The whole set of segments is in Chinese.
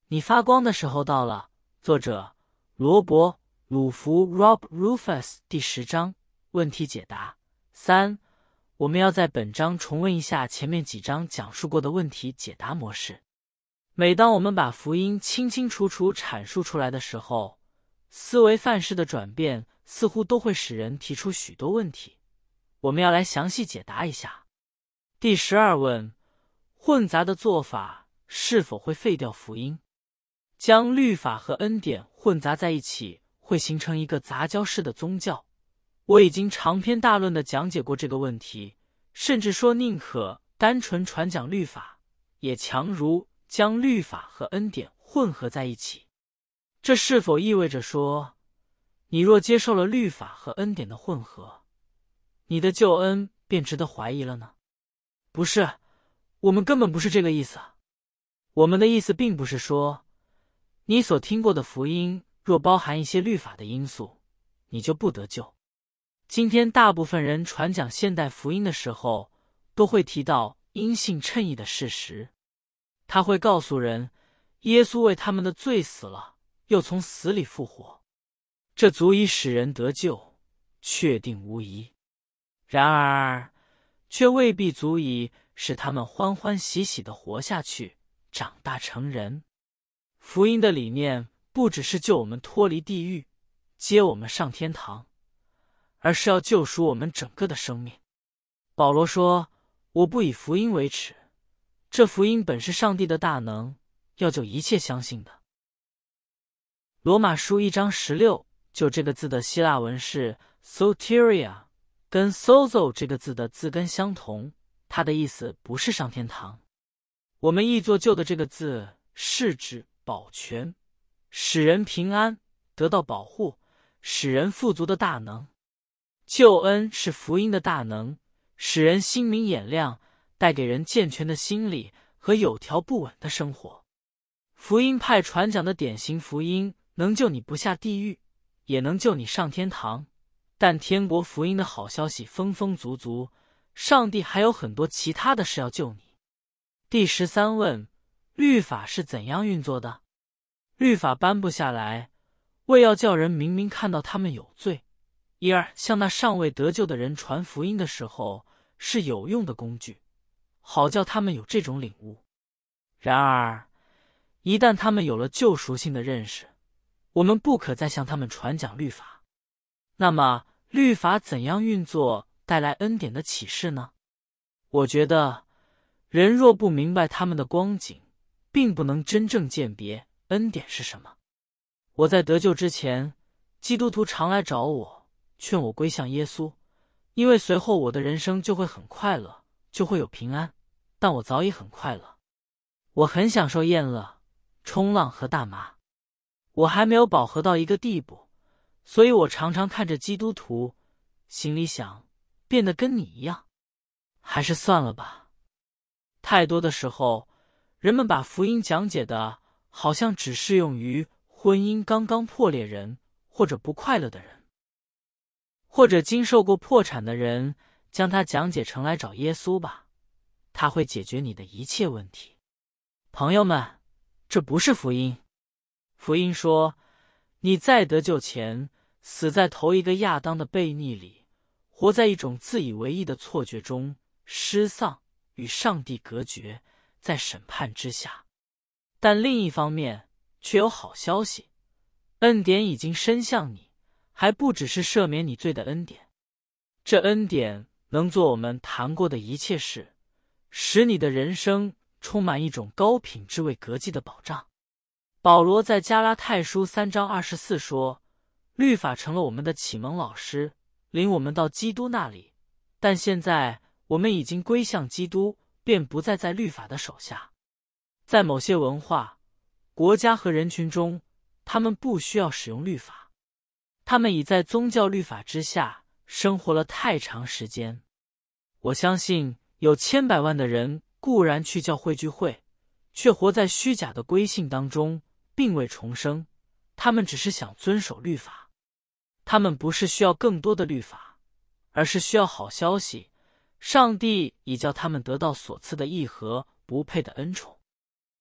你发光的时候到了。作者罗伯·鲁弗 Rob Rufus 第10章问题解答。3. 我们要在本章重温一下前面几章讲述过的问题解答模式。每当我们把福音清清楚楚阐述出来的时候，思维范式的转变似乎都会使人提出许多问题，我们要来详细解答一下。第12问：混杂的做法是否会废掉福音？将律法和恩典混杂在一起，会形成一个杂交式的宗教。我已经长篇大论地讲解过这个问题，甚至说宁可单纯传讲律法，也强如将律法和恩典混合在一起。这是否意味着说，你若接受了律法和恩典的混合，你的救恩便值得怀疑了呢？不是，我们根本不是这个意思。我们的意思并不是说，你所听过的福音若包含一些律法的因素，你就不得救。今天大部分人传讲现代福音的时候，都会提到因信称义的事实。他会告诉人，耶稣为他们的罪死了，又从死里复活，这足以使人得救，确定无疑。然而，却未必足以使他们欢欢喜喜地活下去，长大成人。福音的理念不只是救我们脱离地狱，接我们上天堂，而是要救赎我们整个的生命。保罗说，我不以福音为耻，这福音本是上帝的大能，要救一切相信的。罗马书1章16，就这个字的希腊文是 soteria， 跟 sozo 这个字的字根相同，它的意思不是上天堂。我们译作救的这个字是指保全，使人平安，得到保护，使人富足的大能。救恩是福音的大能，使人心明眼亮，带给人健全的心理和有条不紊的生活。福音派传讲的典型福音能救你不下地狱，也能救你上天堂，但天国福音的好消息丰丰足足，上帝还有很多其他的事要救你。第13问：律法是怎样运作的？律法颁布下来，为要叫人明明看到他们有罪，因而向那尚未得救的人传福音的时候是有用的工具，好叫他们有这种领悟。然而，一旦他们有了救赎性的认识，我们不可再向他们传讲律法。那么，律法怎样运作，带来恩典的启示呢？我觉得，人若不明白他们的光景，并不能真正鉴别恩典是什么。我在得救之前，基督徒常来找我，劝我归向耶稣，因为随后我的人生就会很快乐，就会有平安。但我早已很快乐，我很享受宴乐、冲浪和大麻。我还没有饱和到一个地步，所以我常常看着基督徒，心里想，变得跟你一样，还是算了吧。太多的时候，人们把福音讲解的好像只适用于婚姻刚刚破裂人，或者不快乐的人，或者经受过破产的人，将它讲解成来找耶稣吧，他会解决你的一切问题。朋友们，这不是福音。福音说，你在得救前，死在头一个亚当的悖逆里，活在一种自以为意的错觉中，失丧，与上帝隔绝，在审判之下。但另一方面，却有好消息，恩典已经伸向你，还不只是赦免你罪的恩典。这恩典能做我们谈过的一切事，使你的人生充满一种高品质为革记的保障。保罗在加拉太书3章24说，律法成了我们的启蒙老师，领我们到基督那里，但现在我们已经归向基督，便不再在律法的手下。在某些文化、国家和人群中，他们不需要使用律法，他们已在宗教律法之下生活了太长时间。我相信有千百万的人固然去教会聚会，却活在虚假的归信当中，并未重生。他们只是想遵守律法，他们不是需要更多的律法，而是需要好消息，上帝已叫他们得到所赐的义和不配的恩宠。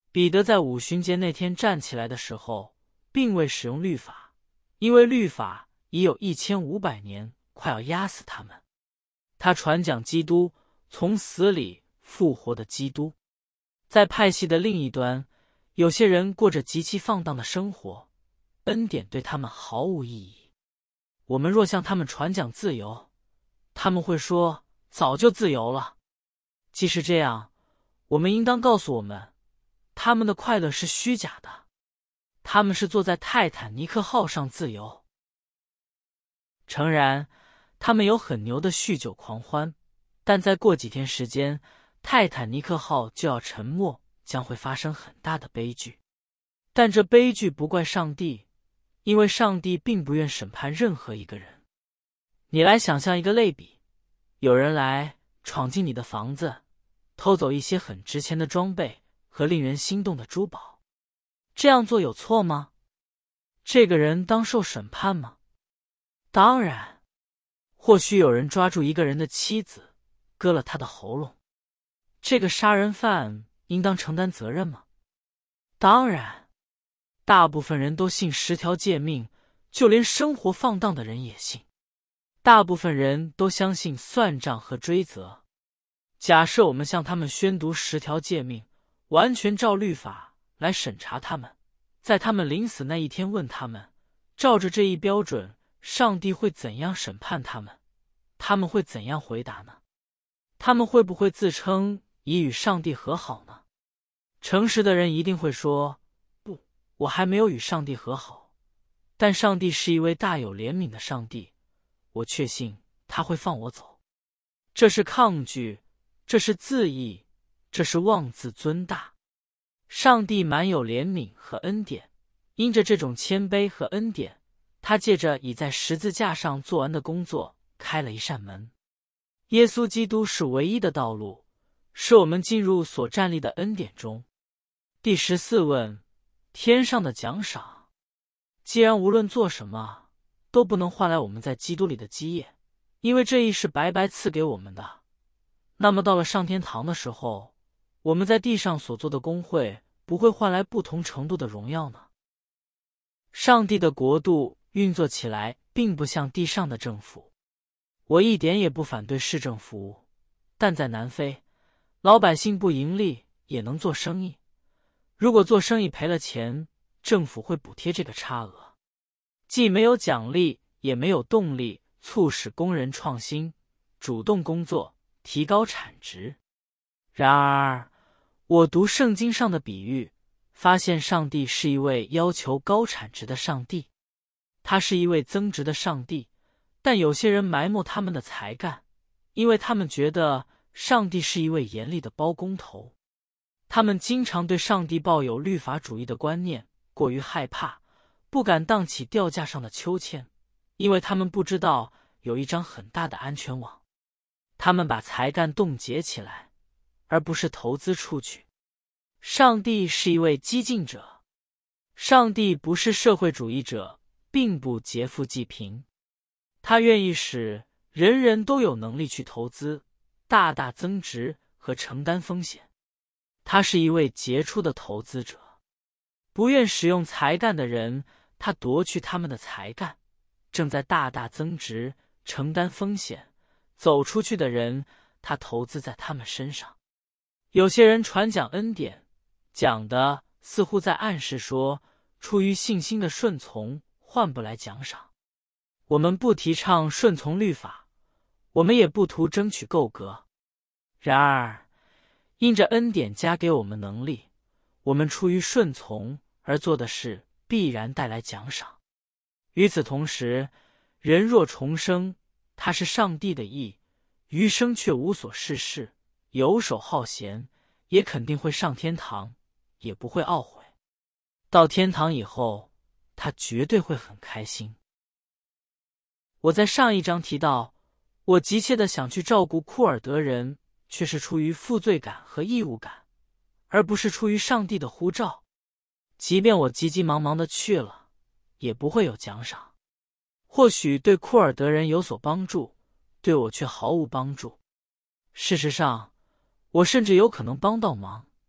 彼得在五旬节那天站起来的时候，并未使用律法，因为律法已有1500年，快要压死他们。他传讲基督，从死里复活的基督。在派系的另一端，有些人过着极其放荡的生活，恩典对他们毫无意义。我们若向他们传讲自由，他们会说早就自由了。既是这样，我们应当告诉我们，他们的快乐是虚假的，他们是坐在泰坦尼克号上自由。诚然，他们有很牛的酗酒狂欢，但再过几天时间，泰坦尼克号就要沉没，将会发生很大的悲剧。但这悲剧不怪上帝，因为上帝并不愿审判任何一个人。你来想象一个类比，有人来闯进你的房子，偷走一些很值钱的装备和令人心动的珠宝，这样做有错吗？这个人当受审判吗？当然。或许有人抓住一个人的妻子，割了他的喉咙，这个杀人犯应当承担责任吗？当然。大部分人都信10条诫命，就连生活放荡的人也信。大部分人都相信算账和追责。假设我们向他们宣读10条诫命，完全照律法来审查他们，在他们临死那一天问他们，照着这一标准，上帝会怎样审判他们？他们会怎样回答呢？他们会不会自称已与上帝和好呢？诚实的人一定会说，不，我还没有与上帝和好，但上帝是一位大有怜悯的上帝，我确信他会放我走。这是抗拒，这是自义，这是妄自尊大。上帝满有怜悯和恩典，因着这种谦卑和恩典，他借着已在十字架上做完的工作，开了一扇门。耶稣基督是唯一的道路，使我们进入所站立的恩典中。第14问：天上的奖赏。既然无论做什么都不能换来我们在基督里的基业，因为这义是白白赐给我们的，那么到了上天堂的时候，我们在地上所做的功会不会换来不同程度的荣耀呢？上帝的国度运作起来并不像地上的政府。我一点也不反对市政服务，但在南非，老百姓不盈利也能做生意。如果做生意赔了钱，政府会补贴这个差额。既没有奖励，也没有动力促使工人创新、主动工作、提高产值。然而，我读圣经上的比喻，发现上帝是一位要求高产值的上帝，他是一位增值的上帝。但有些人埋没他们的才干，因为他们觉得上帝是一位严厉的包工头。他们经常对上帝抱有律法主义的观念，过于害怕，不敢荡起吊架上的秋千，因为他们不知道有一张很大的安全网。他们把才干冻结起来，而不是投资出去。上帝是一位激进者，上帝不是社会主义者，并不劫富济贫。他愿意使人人都有能力去投资，大大增值和承担风险。他是一位杰出的投资者。不愿使用才干的人，他夺去他们的才干，正在大大增值，承担风险。走出去的人，他投资在他们身上。有些人传讲恩典，讲的似乎在暗示说，出于信心的顺从换不来奖赏。我们不提倡顺从律法，我们也不图争取够格。然而，因着恩典加给我们能力，我们出于顺从而做的事必然带来奖赏。与此同时，人若重生，他是上帝的义，余生却无所事事，游手好闲，也肯定会上天堂，也不会懊悔。到天堂以后，他绝对会很开心。我在上一章提到，我急切地想去照顾库尔德人，却是出于负罪感和义务感，而不是出于上帝的呼召。即便我急急忙忙地去了，也不会有奖赏。或许对库尔德人有所帮助，对我却毫无帮助。事实上，我甚至有可能帮到忙，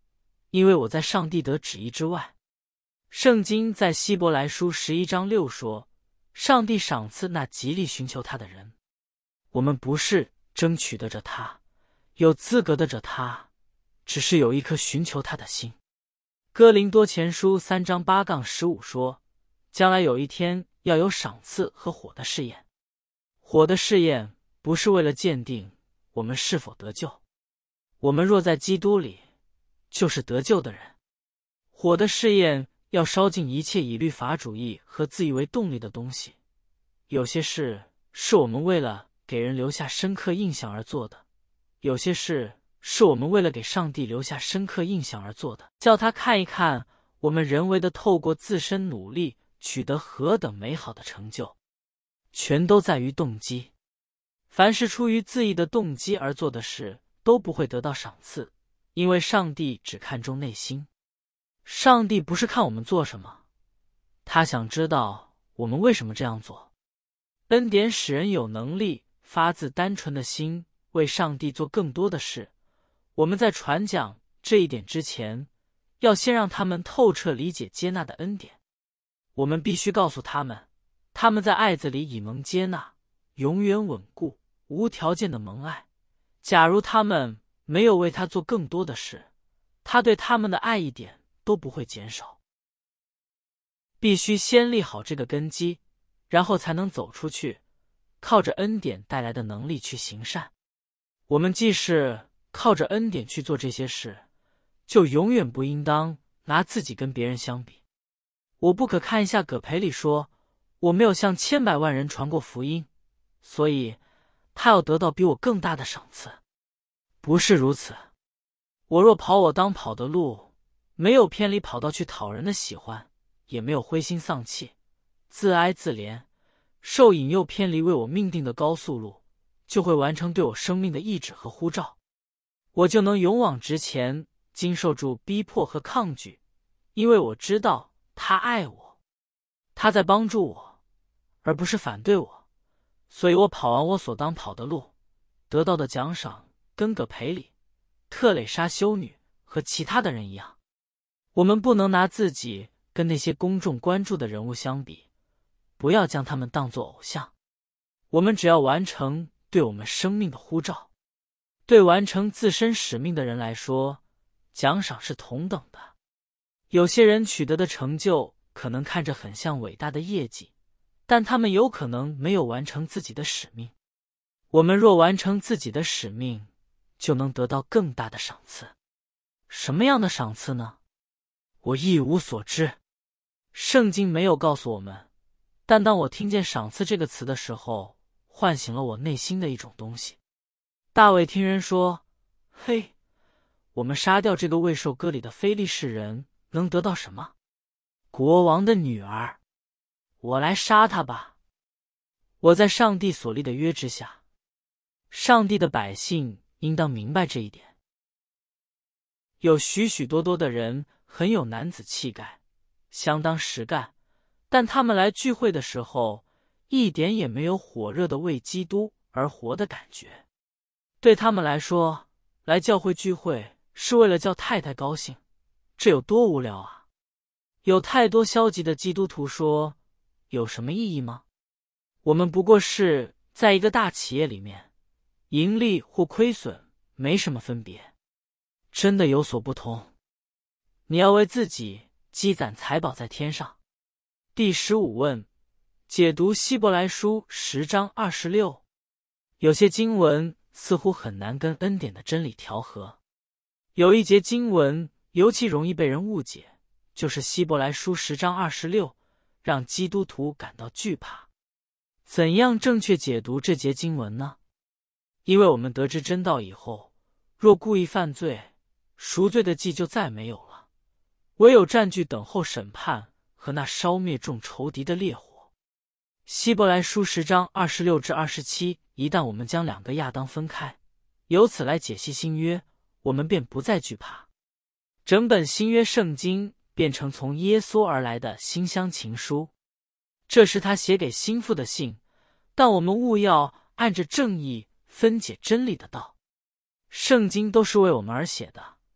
因为我在上帝的旨意之外。圣经在希伯来书11章6说，上帝赏赐那极力寻求他的人。我们不是争取得着他，有资格得着他，只是有一颗寻求他的心。哥林多前书3章8-15说，将来有一天要有赏赐和火的试验。火的试验不是为了鉴定我们是否得救，我们若在基督里，就是得救的人。火的试验要烧尽一切以律法主义和自以为动力的东西。有些事是我们为了给人留下深刻印象而做的，有些事是我们为了给上帝留下深刻印象而做的，叫他看一看我们人为的透过自身努力取得何等美好的成就。全都在于动机。凡是出于自意的动机而做的事，都不会得到赏赐，因为上帝只看重内心。上帝不是看我们做什么，他想知道我们为什么这样做。恩典使人有能力发自单纯的心为上帝做更多的事。我们在传讲这一点之前，要先让他们透彻理解接纳的恩典。我们必须告诉他们，他们在爱子里已蒙接纳，永远稳固，无条件的蒙爱。假如他们没有为他做更多的事，他对他们的爱一点都不会减少。必须先立好这个根基，然后才能走出去，靠着恩典带来的能力去行善。我们既是靠着恩典去做这些事，就永远不应当拿自己跟别人相比。我不可看一下葛培里说，我没有向千百万人传过福音，所以他要得到比我更大的赏赐。不是如此。我若跑我当跑的路，没有偏离跑道去讨人的喜欢，也没有灰心丧气，自哀自怜，受引诱偏离为我命定的高速路，就会完成对我生命的意志和呼召。我就能勇往直前，经受住逼迫和抗拒，因为我知道他爱我，他在帮助我，而不是反对我。所以我跑完我所当跑的路，得到的奖赏跟葛培里、特蕾莎修女和其他的人一样。我们不能拿自己跟那些公众关注的人物相比，不要将他们当作偶像。我们只要完成对我们生命的呼召。对完成自身使命的人来说，奖赏是同等的。有些人取得的成就可能看着很像伟大的业绩，但他们有可能没有完成自己的使命。我们若完成自己的使命，就能得到更大的赏赐。什么样的赏赐呢？我一无所知，圣经没有告诉我们，但当我听见赏赐这个词的时候，唤醒了我内心的一种东西。大卫听人说，嘿，我们杀掉这个未受割礼的非利士人，能得到什么？国王的女儿，我来杀他吧。我在上帝所立的约之下，上帝的百姓应当明白这一点。有许许多多的人很有男子气概，相当实干，但他们来聚会的时候，一点也没有火热的为基督而活的感觉。对他们来说，来教会聚会是为了叫太太高兴，这有多无聊啊！有太多消极的基督徒说，有什么意义吗？我们不过是在一个大企业里面，盈利或亏损没什么分别，真的有所不同。你要为自己积攒财宝在天上。第15问，解读希伯来书10章26。有些经文似乎很难跟恩典的真理调和。有一节经文尤其容易被人误解，就是希伯来书10章26，让基督徒感到惧怕。怎样正确解读这节经文呢？因为我们得知真道以后，若故意犯罪，赎罪的祭就再没有了，唯有占据等候审判和那烧灭众仇敌的烈火。希伯来书10章26至27，一旦我们将两个亚当分开，由此来解析新约，我们便不再惧怕。整本新约圣经变成从耶稣而来的馨香情书，这是他写给心腹的信，但我们务要按着正义分解真理的道。圣经都是为我们而写的，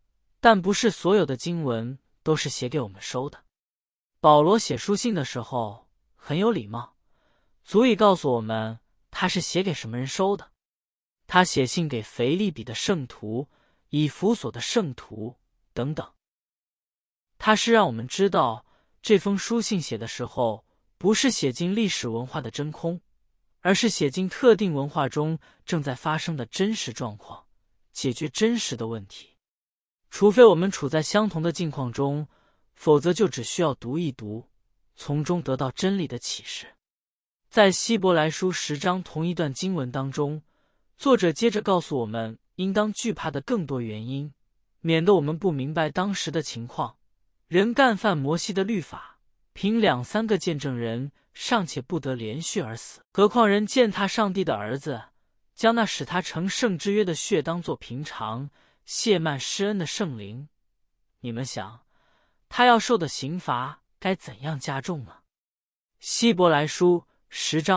但不是所有的经文都是写给我们收的。保罗写书信的时候很有礼貌，足以告诉我们他是写给什么人收的。他写信给腓立比的圣徒、以弗所的圣徒等等。他是让我们知道，这封书信写的时候不是写进历史文化的真空，而是写进特定文化中正在发生的真实状况，解决真实的问题。除非我们处在相同的境况中，否则就只需要读一读，从中得到真理的启示。在希伯来书10章同一段经文当中，作者接着告诉我们应当惧怕的更多原因，免得我们不明白当时的情况。人干犯摩西的律法，凭2-3个见证人尚且不得连续而死，何况人践踏上帝的儿子，将那使他成圣之约的血当作平常，亵慢施恩的圣灵。你们想，他要受的刑罚该怎样加重呢？希伯来书10章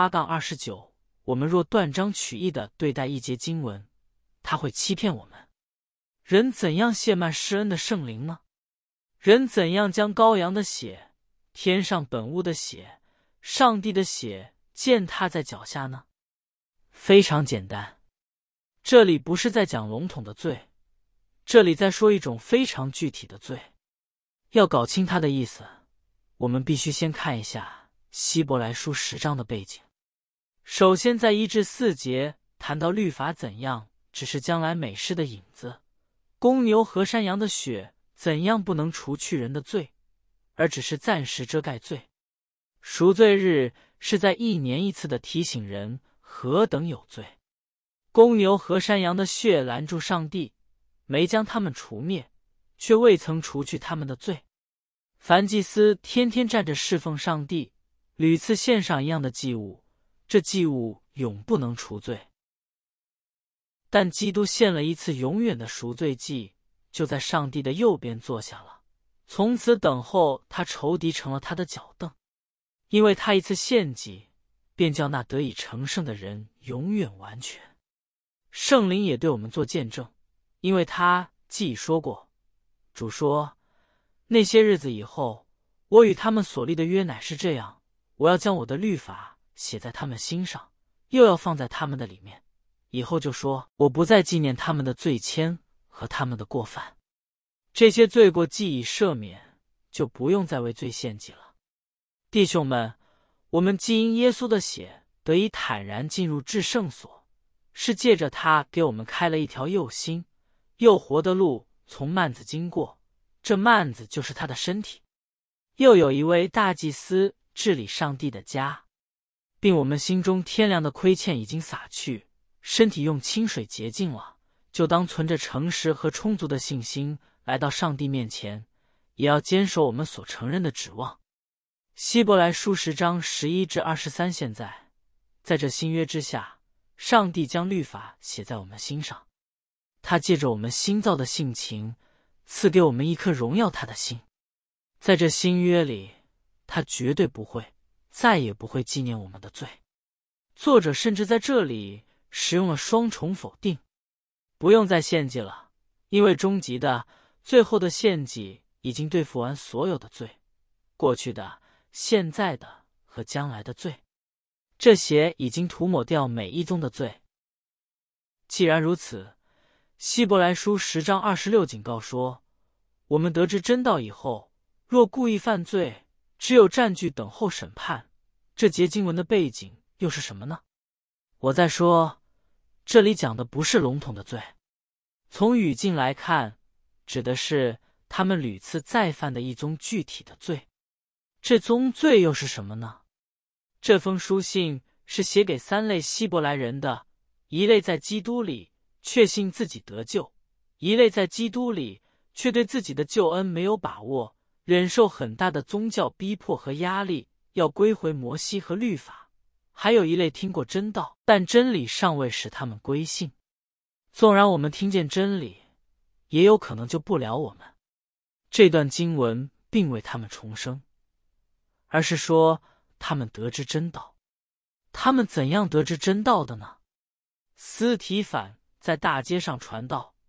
28-29，我们若断章取义地对待一节经文，他会欺骗我们。人怎样亵慢施恩的圣灵呢？人怎样将羔羊的血、天上本物的血、上帝的血践踏在脚下呢？非常简单，这里不是在讲笼统的罪，这里在说一种非常具体的罪。要搞清它的意思，我们必须先看一下希伯来书10章的背景。首先在1至4节谈到律法怎样只是将来美事的影子，公牛和山羊的血怎样不能除去人的罪，而只是暂时遮盖罪。赎罪日是在1年1次的提醒人何等有罪。公牛和山羊的血拦住上帝，没将他们除灭，却未曾除去他们的罪。凡祭司天天站着侍奉上帝，屡次献上一样的祭物，这祭物永不能除罪。但基督献了一次永远的赎罪祭，就在上帝的右边坐下了，从此等候他仇敌成了他的脚凳。因为他一次献祭，便叫那得以成圣的人永远完全。圣灵也对我们做见证，因为他既已说过，主说，那些日子以后，我与他们所立的约乃是这样，我要将我的律法写在他们心上，又要放在他们的里面。以后就说，我不再纪念他们的罪愆和他们的过犯。这些罪过既已赦免，就不用再为罪献祭了。弟兄们，我们既因耶稣的血得以坦然进入至圣所，是借着他给我们开了一条又新又活的路，从幔子经过，这幔子就是他的身体。又有一位大祭司治理上帝的家，并我们心中天良的亏欠已经洒去，身体用清水洁净了，就当存着诚实和充足的信心来到上帝面前，也要坚守我们所承认的指望。希伯来书10章11至23，现在在这新约之下，上帝将律法写在我们心上，他借着我们新造的性情，赐给我们一颗荣耀他的心。在这新约里，他绝对不会，再也不会纪念我们的罪。作者甚至在这里使用了双重否定，不用再献祭了，因为终极的、最后的献祭已经对付完所有的罪，过去的、现在的和将来的罪，这血已经涂抹掉每一宗的罪。既然如此，希伯来书10章26警告说，我们得知真道以后，若故意犯罪，只有占据等候审判。这节经文的背景又是什么呢？我再说，这里讲的不是笼统的罪，从语境来看，指的是他们屡次再犯的一宗具体的罪。这宗罪又是什么呢？这封书信是写给3类希伯来人的，一类在基督里确信自己得救，一类在基督里却对自己的救恩没有把握，忍受很大的宗教逼迫和压力，要归回摩西和律法，还有一类听过真道，但真理尚未使他们归信。纵然我们听见真理，也有可能救不了我们。这段经文并未他们重生，而是说他们得知真道。他们怎样得知真道的呢？司提反在大街上传道，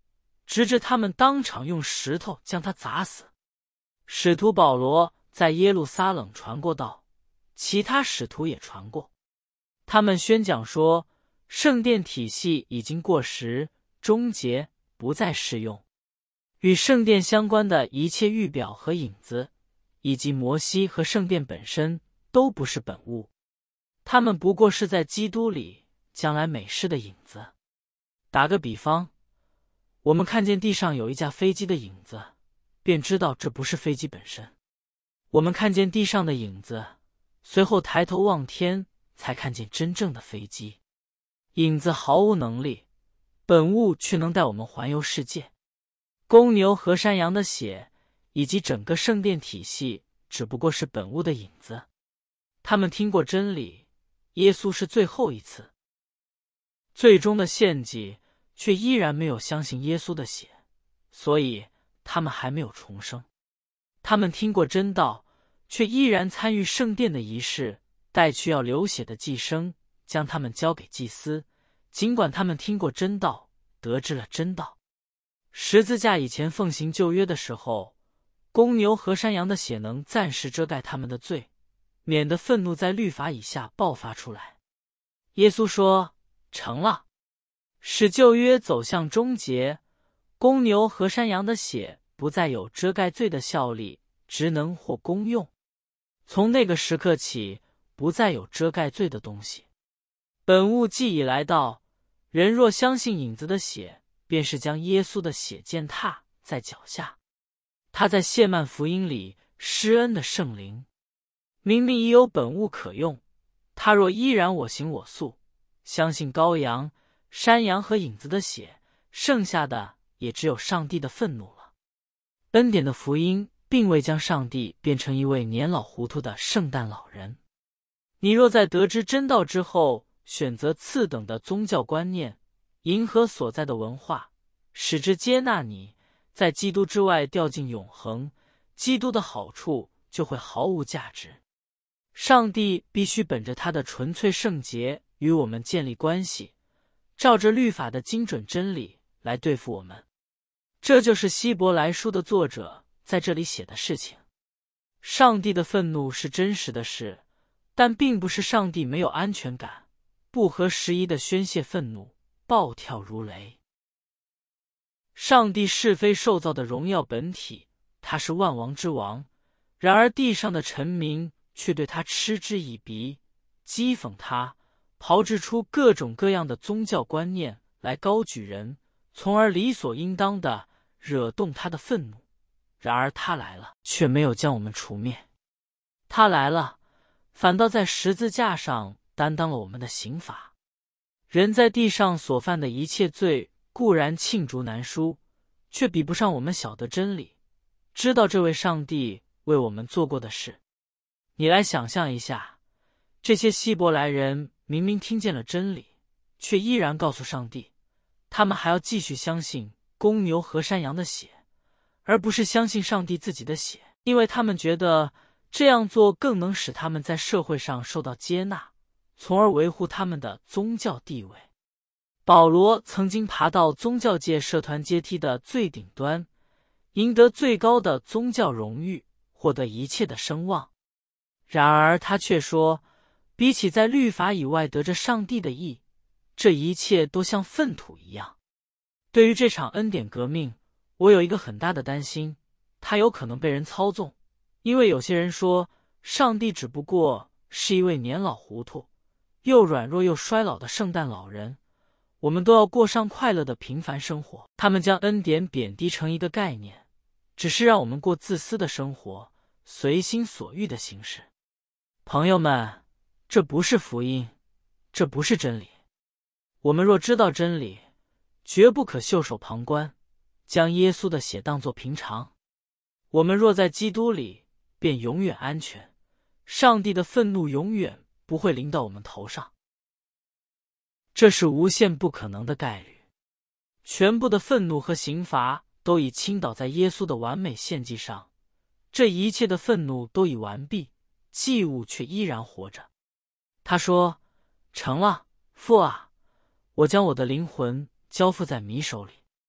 直至他们当场用石头将他砸死。使徒保罗在耶路撒冷传过道，其他使徒也传过。他们宣讲说，圣殿体系已经过时，终结，不再适用。与圣殿相关的一切预表和影子，以及摩西和圣殿本身，都不是本物。他们不过是在基督里将来美事的影子。打个比方，我们看见地上有一架飞机的影子，便知道这不是飞机本身。我们看见地上的影子，随后抬头望天，才看见真正的飞机。影子毫无能力，本物却能带我们环游世界。公牛和山羊的血，以及整个圣殿体系，只不过是本物的影子。他们听过真理，耶稣是最后一次，最终的献祭，却依然没有相信耶稣的血，所以他们还没有重生。他们听过真道，却依然参与圣殿的仪式，带去要流血的祭牲，将他们交给祭司。尽管他们听过真道，得知了真道。十字架以前奉行旧约的时候，公牛和山羊的血能暂时遮盖他们的罪，免得愤怒在律法以下爆发出来。耶稣说，成了，使旧约走向终结。公牛和山羊的血不再有遮盖罪的效力、职能或功用。从那个时刻起，不再有遮盖罪的东西。本物既已来到，人若相信影子的血，便是将耶稣的血践踏在脚下。他在谢曼福音里施恩的圣灵，明明已有本物可用，他若依然我行我素，相信羔羊、山羊和影子的血，剩下的也只有上帝的愤怒了。恩典的福音并未将上帝变成一位年老糊涂的圣诞老人。你若在得知真道之后，选择次等的宗教观念，迎合所在的文化，使之接纳你，在基督之外掉进永恒，基督的好处就会毫无价值。上帝必须本着他的纯粹圣洁与我们建立关系，照着律法的精准真理来对付我们。这就是希伯来书的作者在这里写的事情。上帝的愤怒是真实的事，但并不是上帝没有安全感，不合时宜的宣泄愤怒，暴跳如雷。上帝是非受造的荣耀本体，他是万王之王，然而地上的臣民却对他嗤之以鼻，讥讽他，炮制出各种各样的宗教观念来高举人，从而理所应当的惹动他的愤怒。然而他来了，却没有将我们除灭。他来了，反倒在十字架上担当了我们的刑罚。人在地上所犯的一切罪固然罄竹难书，却比不上我们晓得真理，知道这位上帝为我们做过的事。你来想象一下，这些希伯来人明明听见了真理，却依然告诉上帝，他们还要继续相信公牛和山羊的血，而不是相信上帝自己的血，因为他们觉得这样做更能使他们在社会上受到接纳，从而维护他们的宗教地位。保罗曾经爬到宗教界社团阶梯的最顶端，赢得最高的宗教荣誉，获得一切的声望。然而他却说，比起在律法以外得着上帝的义，这一切都像粪土一样。对于这场恩典革命，我有一个很大的担心，它有可能被人操纵。因为有些人说，上帝只不过是一位年老糊涂、又软弱又衰老的圣诞老人，我们都要过上快乐的平凡生活。他们将恩典贬低成一个概念，只是让我们过自私的生活，随心所欲的行事。朋友们，这不是福音，这不是真理。我们若知道真理，绝不可袖手旁观，将耶稣的血当作平常。我们若在基督里，便永远安全，上帝的愤怒永远不会临到我们头上。这是无限不可能的概率。全部的愤怒和刑罚都已倾倒在耶稣的完美献祭上，这一切的愤怒都已完毕，祭物却依然活着。他说，成了，父啊，我将我的灵魂交付在你手里。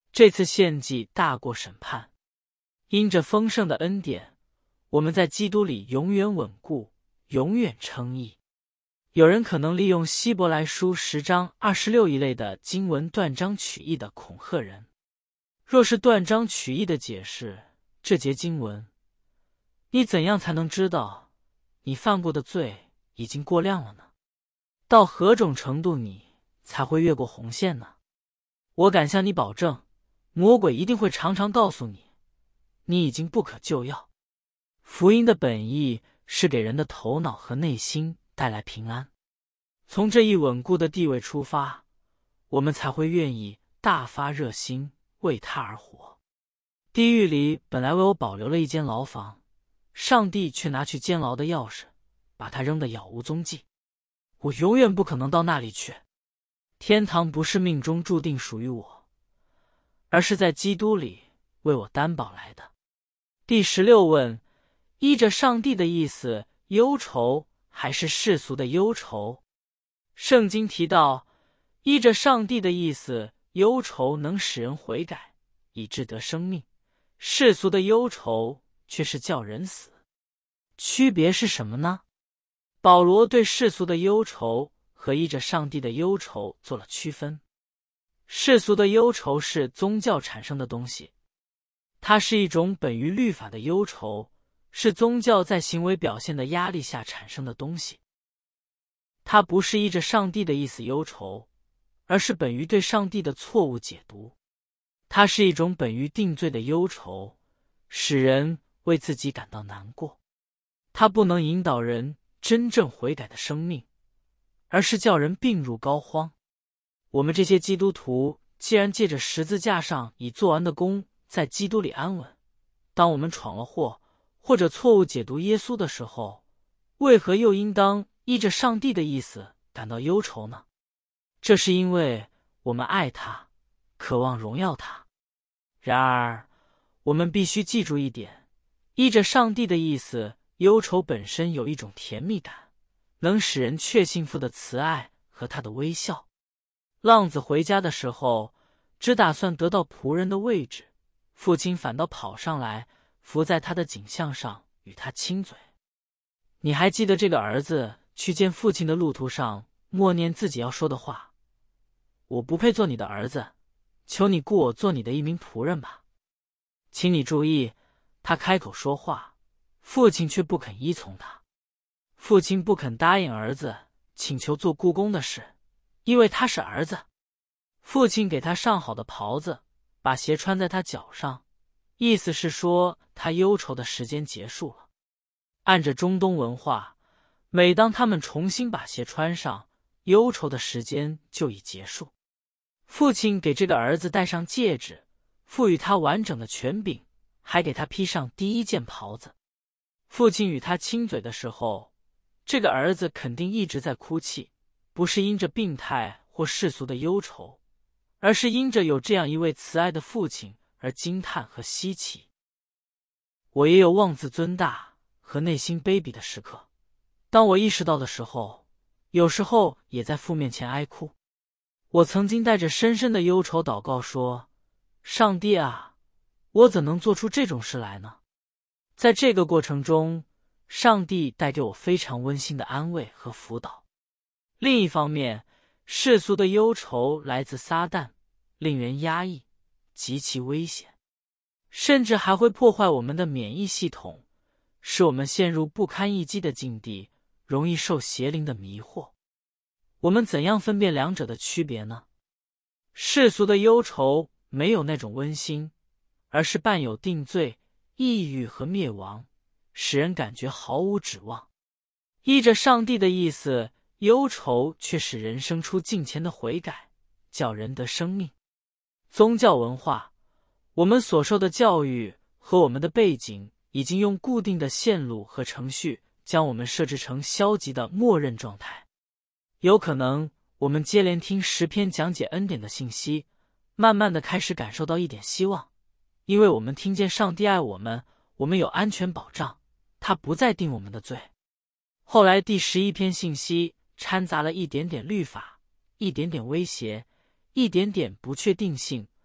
这次献祭大过审判。因着丰盛的恩典，我们在基督里永远稳固，永远称义。有人可能利用希伯来书10章26一类的经文断章取义的恐吓人。若是断章取义的解释这节经文，你怎样才能知道你犯过的罪已经过量了呢？到何种程度你才会越过红线呢？我敢向你保证，魔鬼一定会常常告诉你，你已经不可救药。福音的本意是给人的头脑和内心带来平安。从这一稳固的地位出发，我们才会愿意大发热心为他而活。地狱里本来为我保留了一间牢房，上帝却拿去监牢的钥匙，把它扔得杳无踪迹。我永远不可能到那里去。天堂不是命中注定属于我，而是在基督里为我担保来的。第16问：依着上帝的意思，忧愁还是世俗的忧愁？圣经提到，依着上帝的意思，忧愁能使人悔改，以致得生命；世俗的忧愁却是叫人死。区别是什么呢？保罗对世俗的忧愁和依着上帝的忧愁做了区分。世俗的忧愁是宗教产生的东西，它是一种本于律法的忧愁，是宗教在行为表现的压力下产生的东西。它不是依着上帝的意思忧愁，而是本于对上帝的错误解读。它是一种本于定罪的忧愁，使人为自己感到难过。它不能引导人真正悔改的生命，而是叫人病入膏肓。我们这些基督徒既然借着十字架上已做完的功在基督里安稳，当我们闯了祸或者错误解读耶稣的时候，为何又应当依着上帝的意思感到忧愁呢？这是因为我们爱他，渴望荣耀他。然而我们必须记住一点，依着上帝的意思，忧愁本身有一种甜蜜感，能使人确信父的慈爱和他的微笑。浪子回家的时候，只打算得到仆人的位置，父亲反倒跑上来，伏在他的颈项上与他亲嘴。你还记得这个儿子去见父亲的路途上默念自己要说的话：我不配做你的儿子，求你雇我做你的一名仆人吧。请你注意，他开口说话，父亲却不肯依从他。父亲不肯答应儿子请求做雇工的事，因为他是儿子。父亲给他上好的袍子，把鞋穿在他脚上，意思是说他忧愁的时间结束了。按着中东文化，每当他们重新把鞋穿上，忧愁的时间就已结束。父亲给这个儿子戴上戒指，赋予他完整的权柄，还给他披上第一件袍子。父亲与他亲嘴的时候，这个儿子肯定一直在哭泣，不是因着病态或世俗的忧愁，而是因着有这样一位慈爱的父亲而惊叹和稀奇。我也有妄自尊大和内心卑鄙的时刻，当我意识到的时候，有时候也在父面前哀哭。我曾经带着深深的忧愁祷告说：上帝啊，我怎能做出这种事来呢？在这个过程中，上帝带给我非常温馨的安慰和辅导。另一方面，世俗的忧愁来自撒旦，令人压抑，极其危险，甚至还会破坏我们的免疫系统，使我们陷入不堪一击的境地，容易受邪灵的迷惑。我们怎样分辨两者的区别呢？世俗的忧愁没有那种温馨，而是伴有定罪、抑郁和灭亡，使人感觉毫无指望。依着上帝的意思，忧愁却使人生出敬虔的悔改，叫人得生命。宗教文化，我们所受的教育和我们的背景已经用固定的线路和程序将我们设置成消极的默认状态。有可能我们接连听10篇讲解恩典的信息，慢慢的开始感受到一点希望，因为我们听见上帝爱我们，我们有安全保障，他不再定我们的罪。后来第11篇信息掺杂了一点点律法，一点点威胁，一点点不确定性，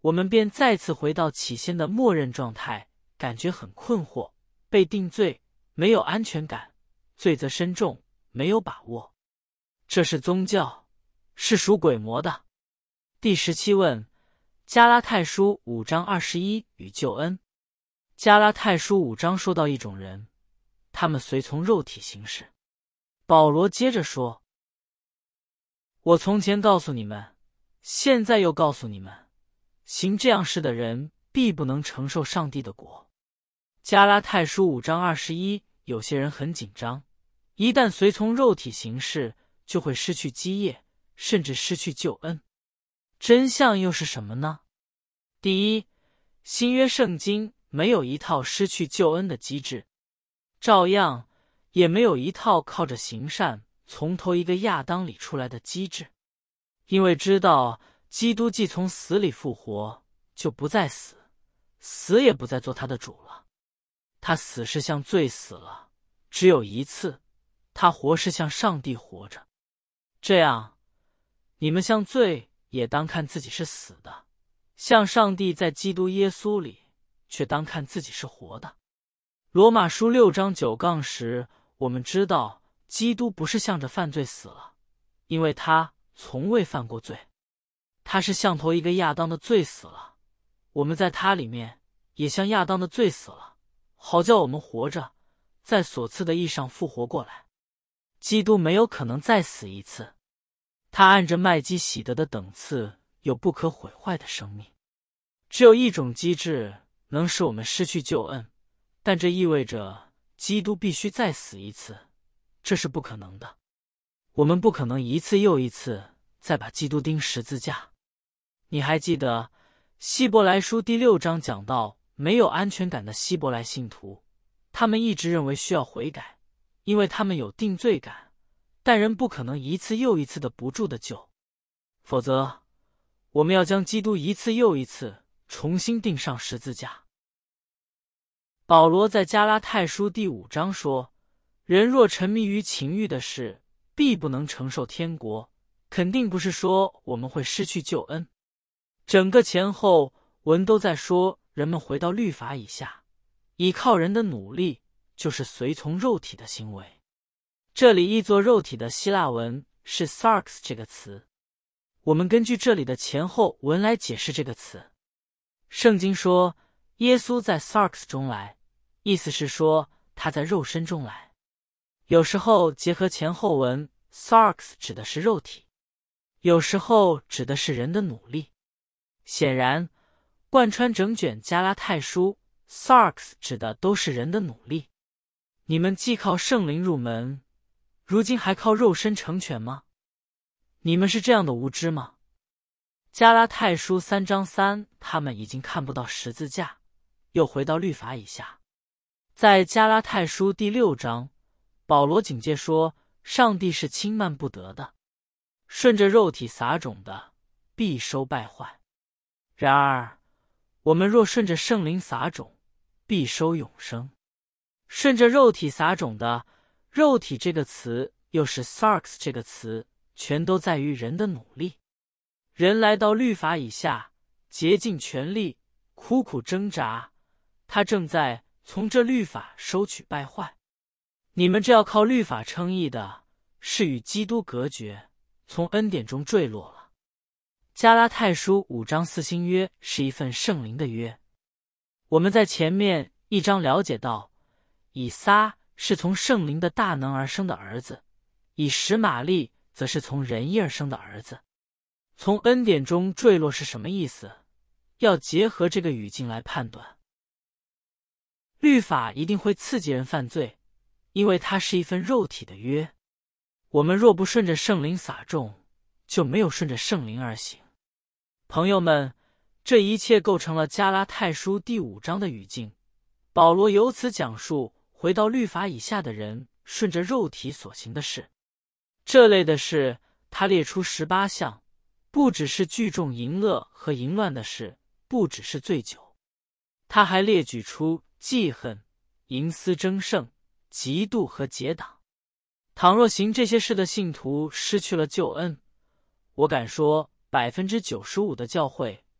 我们便再次回到起先的默认状态，感觉很困惑，被定罪，没有安全感，罪责深重，没有把握。这是宗教，是属鬼魔的。第17问：加拉太书5章21与救恩。加拉太书5章说到一种人，他们随从肉体行事。保罗接着说：我从前告诉你们，现在又告诉你们，行这样事的人必不能承受上帝的国。加拉太书5章21，有些人很紧张，一旦随从肉体行事，就会失去基业，甚至失去救恩。真相又是什么呢？第一，新约圣经没有一套失去救恩的机制，照样也没有一套靠着行善从头一个亚当里出来的机制。因为知道基督既从死里复活，就不再死，死也不再做他的主了。他死是向罪死了，只有一次；他活是向上帝活着。这样，你们向罪也当看自己是死的，向上帝在基督耶稣里却当看自己是活的。罗马书6章9-10，我们知道基督不是向着犯罪死了，因为他从未犯过罪。他是像头一个亚当的罪死了，我们在他里面也像亚当的罪死了，好叫我们活着，在所赐的义上复活过来。基督没有可能再死一次，他按着麦基洗德的等次有不可毁坏的生命。只有一种机制能使我们失去救恩，但这意味着基督必须再死一次，这是不可能的。我们不可能一次又一次再把基督钉十字架。你还记得希伯来书第6章讲到没有安全感的希伯来信徒，他们一直认为需要悔改，因为他们有定罪感，但人不可能一次又一次的不住的救，否则我们要将基督一次又一次重新钉上十字架。保罗在加拉太书第5章说，人若沉迷于情欲的事，必不能承受天国，肯定不是说我们会失去救恩。整个前后文都在说人们回到律法以下，依靠人的努力，就是随从肉体的行为。这里译作肉体的希腊文是 sarx 这个词，我们根据这里的前后文来解释这个词。圣经说耶稣在 sarx 中来，意思是说他在肉身中来。有时候结合前后文， sarx 指的是肉体，有时候指的是人的努力。显然贯穿整卷加拉太书， sarx 指的都是人的努力。你们既靠圣灵入门，如今还靠肉身成全吗？你们是这样的无知吗？加拉太书3章3，他们已经看不到十字架，又回到律法以下。在加拉太书第6章，保罗警戒说，上帝是轻慢不得的，顺着肉体撒种的，必收败坏。然而，我们若顺着圣灵撒种，必收永生。顺着肉体撒种的，肉体这个词又是 sarx 这个词，全都在于人的努力。人来到律法以下，竭尽全力，苦苦挣扎，他正在从这律法收取败坏。你们这要靠律法称义的，是与基督隔绝，从恩典中坠落了。加拉太书5章4新约是一份圣灵的约。我们在前面1章了解到，以撒是从圣灵的大能而生的儿子，以实玛利则是从仁义而生的儿子。从恩典中坠落是什么意思？要结合这个语境来判断。律法一定会刺激人犯罪，因为它是一份肉体的约。我们若不顺着圣灵撒种，就没有顺着圣灵而行。朋友们，这一切构成了加拉太书第5章的语境。保罗由此讲述回到律法以下的人顺着肉体所行的事。这类的事他列出18项，不只是聚众淫乐和淫乱的事，不只是醉酒，他还列举出记恨、淫私争胜、嫉妒和结党。倘若行这些事的信徒失去了救恩，我敢说95%的教会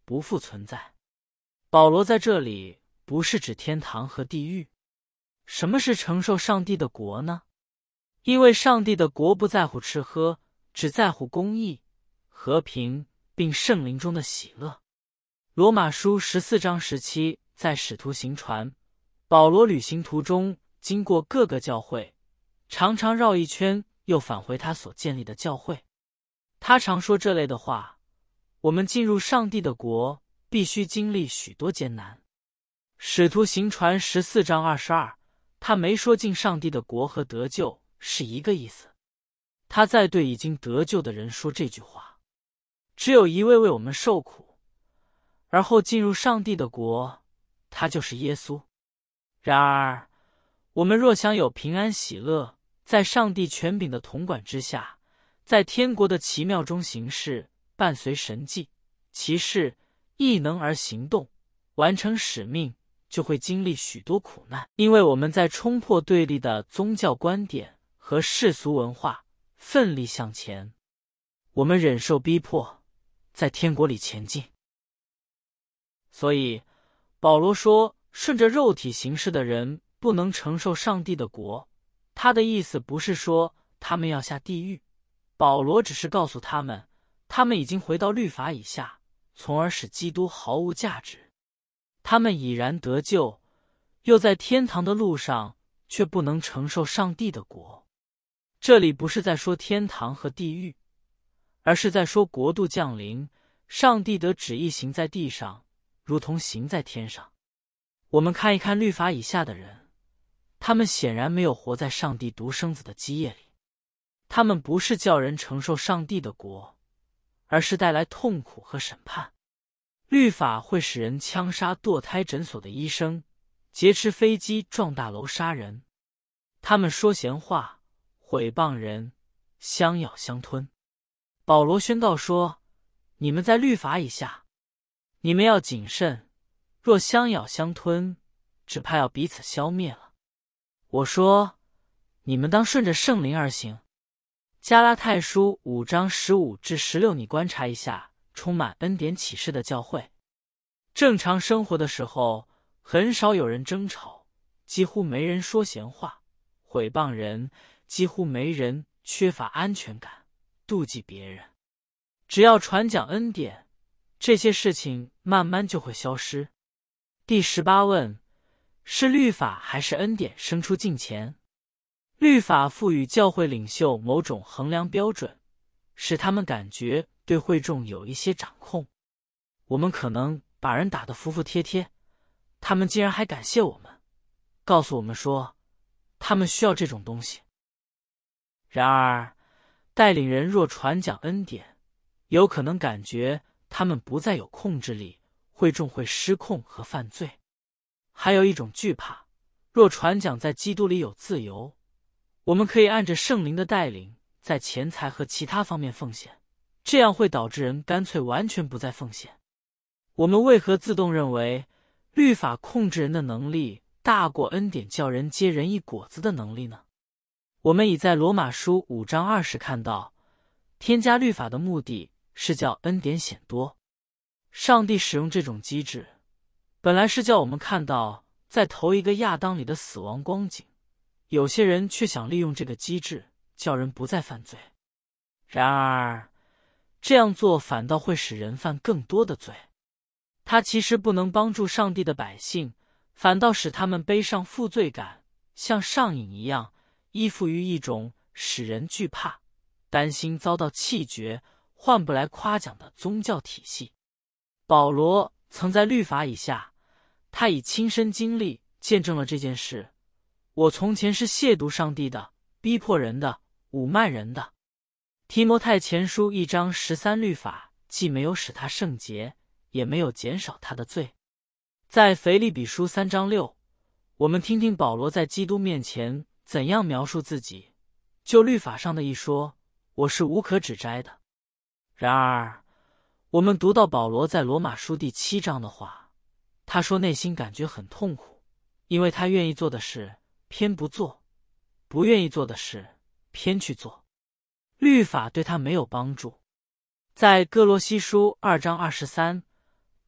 不复存在。保罗在这里不是指天堂和地狱。什么是承受上帝的国呢？因为上帝的国不在乎吃喝，只在乎公义、和平，并圣灵中的喜乐。罗马书14章17，在使徒行传，保罗旅行途中经过各个教会，常常绕一圈又返回他所建立的教会。他常说这类的话：我们进入上帝的国必须经历许多艰难。使徒行传14章22，他没说进上帝的国和得救是一个意思。他在对已经得救的人说这句话：只有一位为我们受苦，而后进入上帝的国，他就是耶稣。然而，我们若想有平安喜乐，在上帝权柄的统管之下，在天国的奇妙中行事，伴随神迹、奇事、异能而行动，完成使命，就会经历许多苦难。因为我们在冲破对立的宗教观点和世俗文化，奋力向前。我们忍受逼迫，在天国里前进。所以，保罗说，顺着肉体行事的人不能承受上帝的国。他的意思不是说他们要下地狱，保罗只是告诉他们，他们已经回到律法以下，从而使基督毫无价值。他们已然得救，又在天堂的路上，却不能承受上帝的国。这里不是在说天堂和地狱，而是在说国度降临，上帝的旨意行在地上，如同行在天上。我们看一看律法以下的人，他们显然没有活在上帝独生子的基业里。他们不是叫人承受上帝的国，而是带来痛苦和审判。律法会使人枪杀堕胎诊所的医生，劫持飞机撞大楼杀人。他们说闲话，毁谤人，相咬相吞。保罗宣告说，你们在律法以下，你们要谨慎，若相咬相吞，只怕要彼此消灭了。我说，你们当顺着圣灵而行。加拉太书5章15至16，你观察一下充满恩典启示的教会，正常生活的时候，很少有人争吵，几乎没人说闲话，毁谤人，几乎没人缺乏安全感，妒忌别人。只要传讲恩典，这些事情慢慢就会消失。第18问：是律法还是恩典生出敬虔？律法赋予教会领袖某种衡量标准，使他们感觉对会众有一些掌控。我们可能把人打得服服帖帖，他们竟然还感谢我们，告诉我们说他们需要这种东西。然而，带领人若传讲恩典，有可能感觉他们不再有控制力，会众会失控和犯罪。还有一种惧怕，若传讲在基督里有自由，我们可以按着圣灵的带领，在钱财和其他方面奉献，这样会导致人干脆完全不再奉献。我们为何自动认为律法控制人的能力大过恩典叫人结仁义果子的能力呢？我们已在罗马书5章20看到，添加律法的目的是叫恩典显多。上帝使用这种机制，本来是叫我们看到在头一个亚当里的死亡光景，有些人却想利用这个机制叫人不再犯罪。然而，这样做反倒会使人犯更多的罪。它其实不能帮助上帝的百姓，反倒使他们背上负罪感，像上瘾一样，依附于一种使人惧怕、担心遭到弃绝、换不来夸奖的宗教体系。保罗曾在律法以下，他以亲身经历见证了这件事。我从前是亵渎上帝的，逼迫人的，侮慢人的。提摩太前书1章13，律法既没有使他圣洁，也没有减少他的罪。在腓立比书3章6，我们听听保罗在基督面前怎样描述自己。就律法上的一说，我是无可指摘的。然而，我们读到保罗在罗马书第7章的话，他说内心感觉很痛苦，因为他愿意做的事偏不做，不愿意做的事偏去做。律法对他没有帮助。在哥罗西书2章23，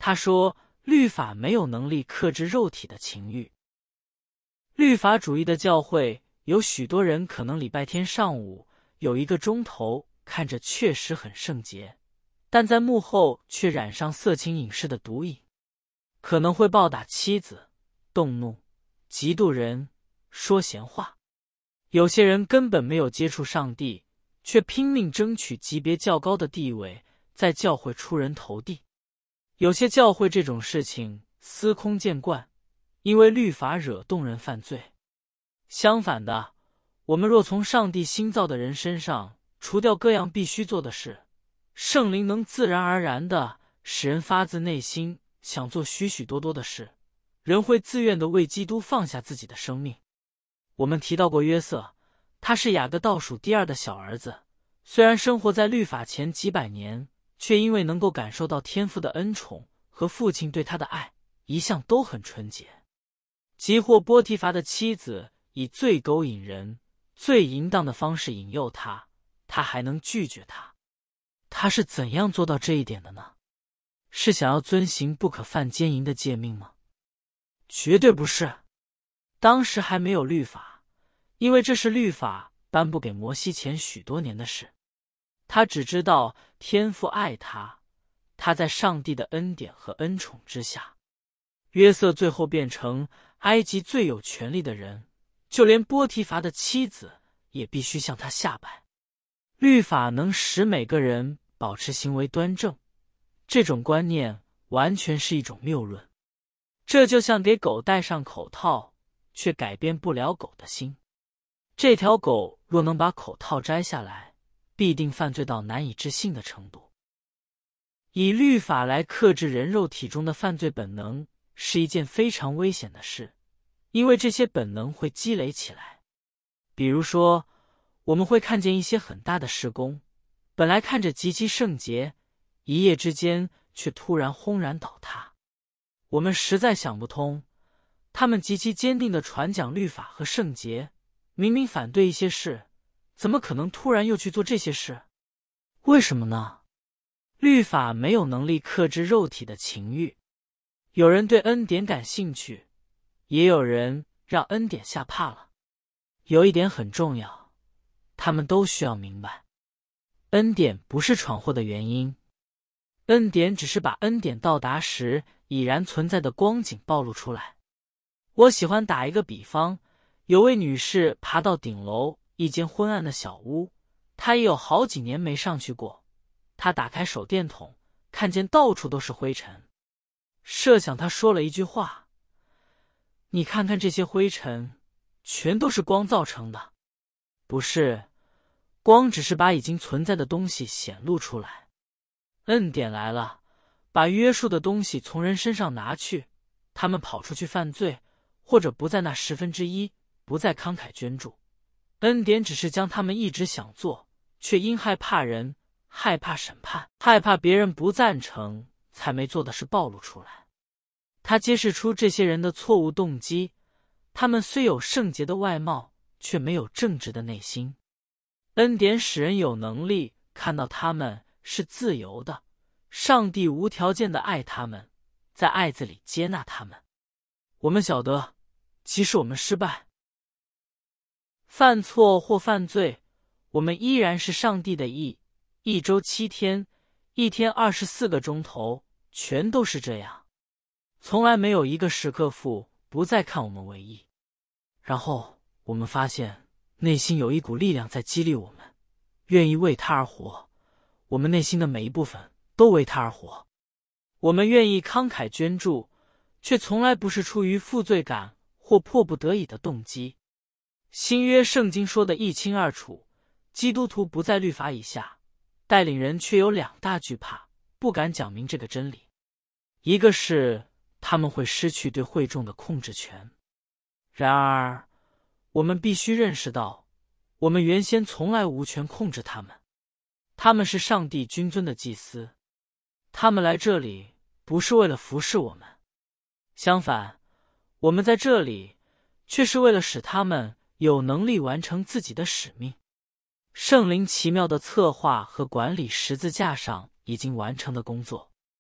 他说，律法没有能力克制肉体的情欲。律法主义的教会有许多人可能礼拜天上午有1个钟头看着确实很圣洁，但在幕后却染上色情影视的毒瘾，可能会暴打妻子，动怒，嫉妒人，说闲话。有些人根本没有接触上帝，却拼命争取级别较高的地位，在教会出人头地。有些教会这种事情司空见惯，因为律法惹动人犯罪。相反的，我们若从上帝新造的人身上除掉各样必须做的事，圣灵能自然而然地使人发自内心想做许许多多的事，人会自愿地为基督放下自己的生命。我们提到过约瑟，他是雅各倒数第2的小儿子，虽然生活在律法前几百年，却因为能够感受到天父的恩宠和父亲对他的爱，一向都很纯洁。即或波提乏的妻子以最勾引人、最淫荡的方式引诱他，他还能拒绝他。他是怎样做到这一点的呢？是想要遵行不可犯奸淫的诫命吗？绝对不是。当时还没有律法，因为这是律法颁布给摩西前许多年的事。他只知道天父爱他，他在上帝的恩典和恩宠之下。约瑟最后变成埃及最有权力的人，就连波提乏的妻子也必须向他下拜。律法能使每个人保持行为端正，这种观念完全是一种谬论。这就像给狗戴上口套，却改变不了狗的心。这条狗若能把口套摘下来，必定犯罪到难以置信的程度。以律法来克制人肉体中的犯罪本能是一件非常危险的事，因为这些本能会积累起来。比如说，我们会看见一些很大的事工，本来看着极其圣洁，一夜之间却突然轰然倒塌。我们实在想不通，他们极其坚定地传讲律法和圣洁，明明反对一些事，怎么可能突然又去做这些事？为什么呢？律法没有能力克制肉体的情欲。有人对恩典感兴趣，也有人让恩典吓怕了。有一点很重要，他们都需要明白，恩典不是闯祸的原因，恩典只是把恩典到达时已然存在的光景暴露出来。我喜欢打一个比方，有位女士爬到顶楼一间昏暗的小屋，她也有好几年没上去过。她打开手电筒，看见到处都是灰尘。设想她说了一句话：你看看这些灰尘，全都是光造成的。不是，光只是把已经存在的东西显露出来。恩典来了，把约束的东西从人身上拿去，他们跑出去犯罪，或者不在那1/10，不再慷慨捐助。恩典只是将他们一直想做，却因害怕人、害怕审判、害怕别人不赞成，才没做的事暴露出来。他揭示出这些人的错误动机，他们虽有圣洁的外貌，却没有正直的内心。恩典使人有能力看到他们是自由的，上帝无条件的爱他们，在爱子里接纳他们。我们晓得，即使我们失败、犯错或犯罪，我们依然是上帝的义。一周7天，一天24个钟头，全都是这样。从来没有一个时刻父不再看我们为义。然后我们发现内心有一股力量在激励我们，愿意为他而活。我们内心的每一部分都为他而活。我们愿意慷慨捐助，却从来不是出于负罪感或迫不得已的动机。新约圣经说得一清二楚，基督徒不在律法以下，带领人却有2大惧怕，不敢讲明这个真理。一个是他们会失去对会众的控制权。然而，我们必须认识到，我们原先从来无权控制他们。他们是上帝君尊的祭司，他们来这里不是为了服侍我们，相反，我们在这里却是为了使他们有能力完成自己的使命。圣灵奇妙的策划和管理十字架上已经完成的工作。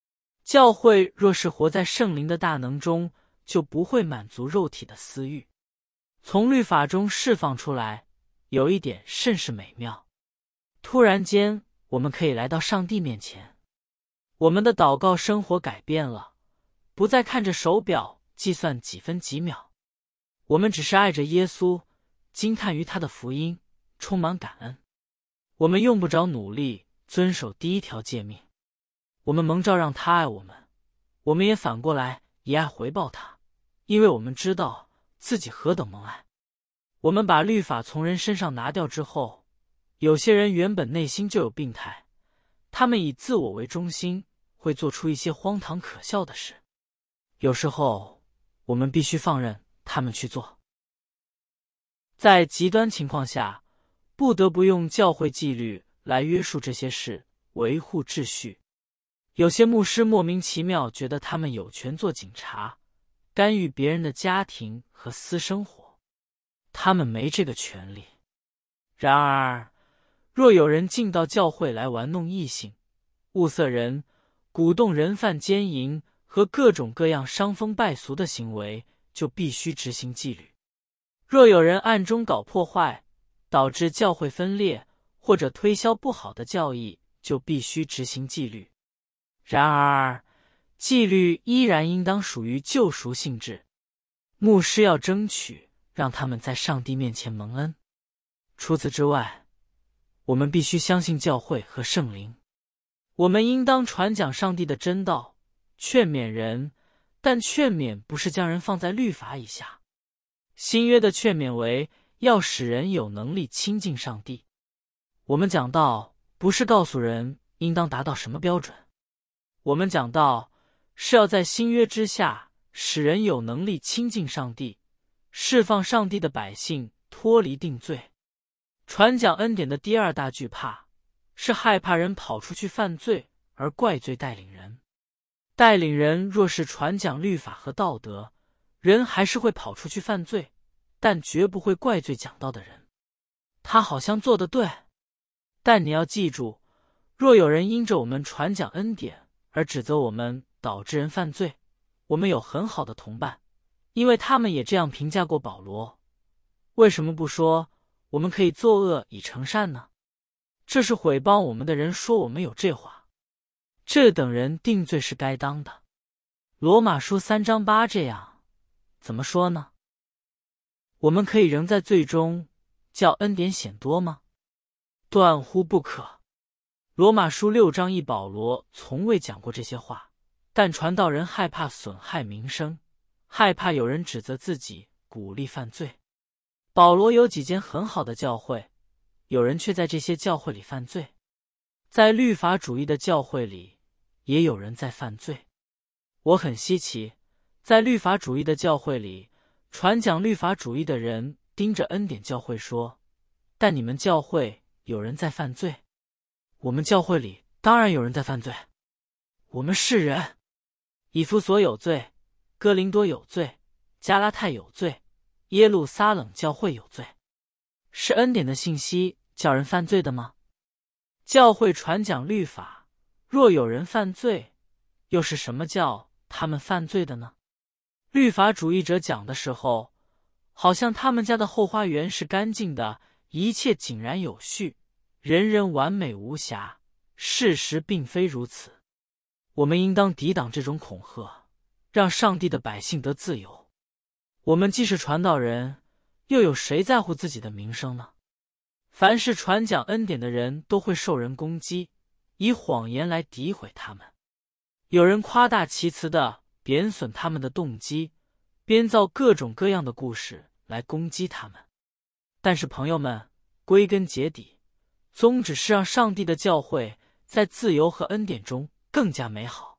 教会若是活在圣灵的大能中，就不会满足肉体的私欲。从律法中释放出来，有一点甚是美妙。突然间，我们可以来到上帝面前。我们的祷告生活改变了，不再看着手表计算几分几秒。我们只是爱着耶稣，惊叹于他的福音，充满感恩。我们用不着努力遵守第一条诫命，我们蒙召让他爱我们，我们也反过来也爱回报他，因为我们知道自己何等蒙爱。我们把律法从人身上拿掉之后，有些人原本内心就有病态，他们以自我为中心，会做出一些荒唐可笑的事。有时候我们必须放任他们去做。在极端情况下，不得不用教会纪律来约束这些事，维护秩序。有些牧师莫名其妙觉得他们有权做警察，干预别人的家庭和私生活。他们没这个权利。然而，若有人进到教会来玩弄异性、物色人、鼓动人犯奸淫和各种各样伤风败俗的行为，就必须执行纪律。若有人暗中搞破坏，导致教会分裂，或者推销不好的教义，就必须执行纪律。然而，纪律依然应当属于救赎性质。牧师要争取让他们在上帝面前蒙恩。除此之外，我们必须相信教会和圣灵。我们应当传讲上帝的真道，劝勉人，但劝勉不是将人放在律法以下。新约的劝勉为要使人有能力亲近上帝。我们讲道不是告诉人应当达到什么标准，我们讲道是要在新约之下使人有能力亲近上帝，释放上帝的百姓脱离定罪。传讲恩典的第二大惧怕是害怕人跑出去犯罪而怪罪带领人。带领人若是传讲律法和道德，人还是会跑出去犯罪，但绝不会怪罪讲道的人。他好像做得对，但你要记住，若有人因着我们传讲恩典而指责我们导致人犯罪，我们有很好的同伴，因为他们也这样评价过保罗。为什么不说我们可以作恶以成善呢？这是毁谤我们的人说我们有这话，这等人定罪是该当的。罗马书3章8这样怎么说呢？我们可以仍在罪中，叫恩典显多吗？断乎不可。罗马书6章1保罗从未讲过这些话，但传道人害怕损害名声，害怕有人指责自己鼓励犯罪。保罗有几间很好的教会，有人却在这些教会里犯罪。在律法主义的教会里，也有人在犯罪。我很稀奇，在律法主义的教会里，传讲律法主义的人盯着恩典教会说，但你们教会有人在犯罪。我们教会里当然有人在犯罪。我们是人。以弗所有罪，哥林多有罪，加拉太有罪，耶路撒冷教会有罪。是恩典的信息叫人犯罪的吗？教会传讲律法，若有人犯罪，又是什么叫他们犯罪的呢？律法主义者讲的时候，好像他们家的后花园是干净的，一切井然有序，人人完美无瑕。事实并非如此。我们应当抵挡这种恐吓，让上帝的百姓得自由。我们既是传道人，又有谁在乎自己的名声呢？凡是传讲恩典的人都会受人攻击，以谎言来诋毁他们。有人夸大其词地贬损他们的动机，编造各种各样的故事来攻击他们。但是朋友们，归根结底，宗旨是让上帝的教会在自由和恩典中更加美好。